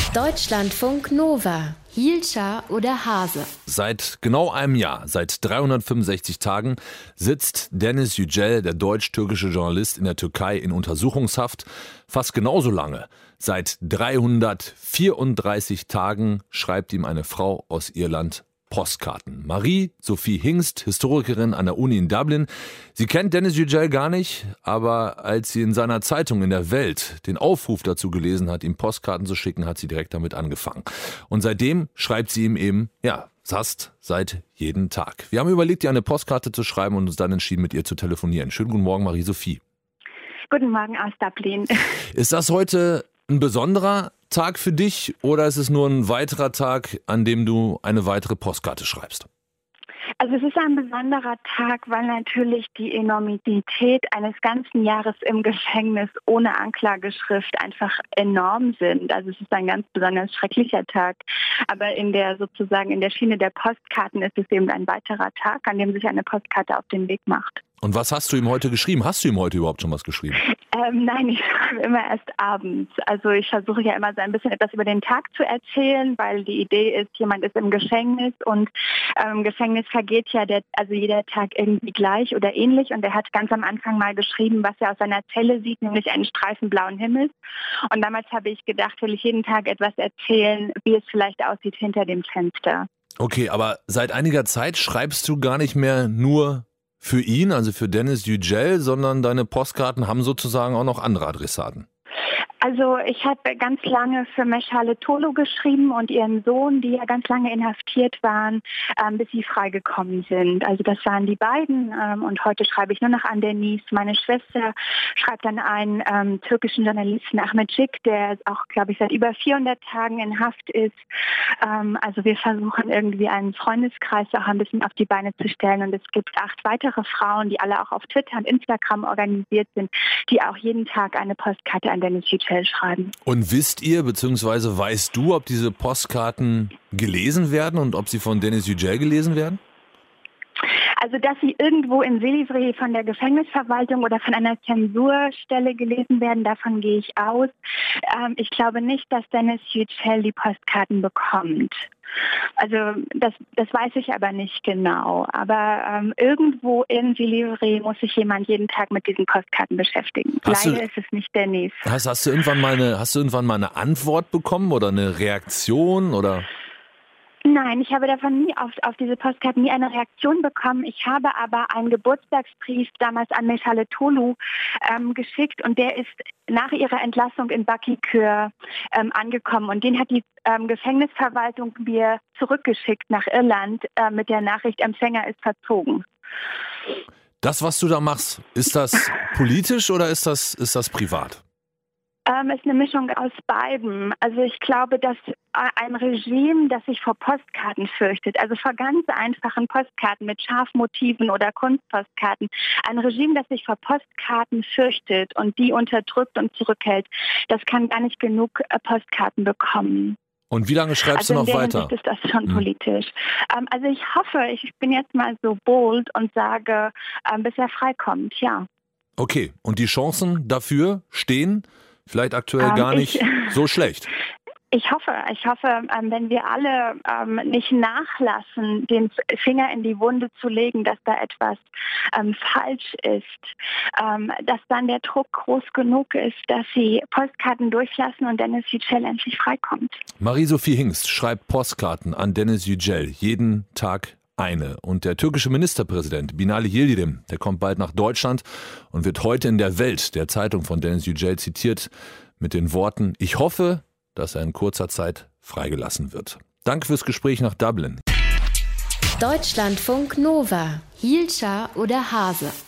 Deutschlandfunk Nova. Hielscher oder Hase? Seit genau einem Jahr, seit 365 Tagen, sitzt Deniz Yücel, der deutsch-türkische Journalist, in der Türkei in Untersuchungshaft. Fast genauso lange, seit 334 Tagen, schreibt ihm eine Frau aus Irland Postkarten. Marie-Sophie Hingst, Historikerin an der Uni in Dublin. Sie kennt Deniz Yücel gar nicht, aber als sie in seiner Zeitung in der Welt den Aufruf dazu gelesen hat, ihm Postkarten zu schicken, hat sie direkt damit angefangen. Und seitdem schreibt sie ihm eben, fast seit jeden Tag. Wir haben überlegt, ihr eine Postkarte zu schreiben und uns dann entschieden, mit ihr zu telefonieren. Schönen guten Morgen, Marie-Sophie. Guten Morgen aus Dublin. Ist das heute ein besonderer Tag für dich oder ist es nur ein weiterer Tag, an dem du eine weitere Postkarte schreibst? Also es ist ein besonderer Tag, weil natürlich die Enormität eines ganzen Jahres im Gefängnis ohne Anklageschrift einfach enorm sind. Also es ist ein ganz besonders schrecklicher Tag. Aber in der Schiene der Postkarten ist es eben ein weiterer Tag, an dem sich eine Postkarte auf den Weg macht. Und was hast du ihm heute geschrieben? Hast du ihm heute überhaupt schon was geschrieben? Nein, ich schreibe immer erst abends. Also ich versuche ja immer so ein bisschen etwas über den Tag zu erzählen, weil die Idee ist, jemand ist im Gefängnis und im Gefängnis vergeht ja jeder Tag irgendwie gleich oder ähnlich. Und er hat ganz am Anfang mal geschrieben, was er aus seiner Zelle sieht, nämlich einen Streifen blauen Himmels. Und damals habe ich gedacht, will ich jeden Tag etwas erzählen, wie es vielleicht aussieht hinter dem Fenster. Okay, aber seit einiger Zeit schreibst du gar nicht mehr nur für ihn, also für Deniz Yücel, sondern deine Postkarten haben sozusagen auch noch andere Adressaten. Also ich habe ganz lange für Meschale Tolu geschrieben und ihren Sohn, die ja ganz lange inhaftiert waren, bis sie freigekommen sind. Also das waren die beiden und heute schreibe ich nur noch an Deniz. Meine Schwester schreibt an einen türkischen Journalisten, Ahmet Cik, der auch, glaube ich, seit über 400 Tagen in Haft ist. Also wir versuchen irgendwie einen Freundeskreis auch ein bisschen auf die Beine zu stellen und es gibt 8 weitere Frauen, die alle auch auf Twitter und Instagram organisiert sind, die auch jeden Tag eine Postkarte an Deniz Yücel schreiben. Und wisst ihr, beziehungsweise weißt du, ob diese Postkarten gelesen werden und ob sie von Deniz Yücel gelesen werden? Also, dass sie irgendwo in Silivri von der Gefängnisverwaltung oder von einer Zensurstelle gelesen werden, davon gehe ich aus. Ich glaube nicht, dass Deniz Yücel die Postkarten bekommt. Also das weiß ich aber nicht genau. Aber irgendwo in Silivri muss sich jemand jeden Tag mit diesen Postkarten beschäftigen. Leider ist es nicht Deniz. Hast du irgendwann mal eine Antwort bekommen oder eine Reaktion oder? Nein, ich habe davon nie auf diese Postkarten nie eine Reaktion bekommen. Ich habe aber einen Geburtstagsbrief damals an Meschale Tolu geschickt und der ist nach ihrer Entlassung in Bakırköy angekommen und den hat die Gefängnisverwaltung mir zurückgeschickt nach Irland mit der Nachricht, Empfänger ist verzogen. Das, was du da machst, ist das politisch oder ist das privat? Ist eine Mischung aus beidem. Also ich glaube, dass ein Regime, das sich vor Postkarten fürchtet, also vor ganz einfachen Postkarten mit Schafmotiven oder Kunstpostkarten, ein Regime, das sich vor Postkarten fürchtet und die unterdrückt und zurückhält, das kann gar nicht genug Postkarten bekommen. Und wie lange schreibst du noch weiter? In der Hinsicht ist das schon politisch. Also ich hoffe, ich bin jetzt mal so bold und sage, bis er freikommt, ja. Okay, und die Chancen dafür stehen vielleicht aktuell gar nicht so schlecht. Ich hoffe, wenn wir alle nicht nachlassen, den Finger in die Wunde zu legen, dass da etwas falsch ist, dass dann der Druck groß genug ist, dass sie Postkarten durchlassen und Deniz Yücel endlich freikommt. Marie-Sophie Hingst schreibt Postkarten an Deniz Yücel, jeden Tag eine. Und der türkische Ministerpräsident Binali Yildirim, der kommt bald nach Deutschland und wird heute in der Welt, der Zeitung von Deniz Yücel, zitiert mit den Worten: Ich hoffe, dass er in kurzer Zeit freigelassen wird. Danke fürs Gespräch nach Dublin. Deutschlandfunk Nova. Hielscher oder Hase?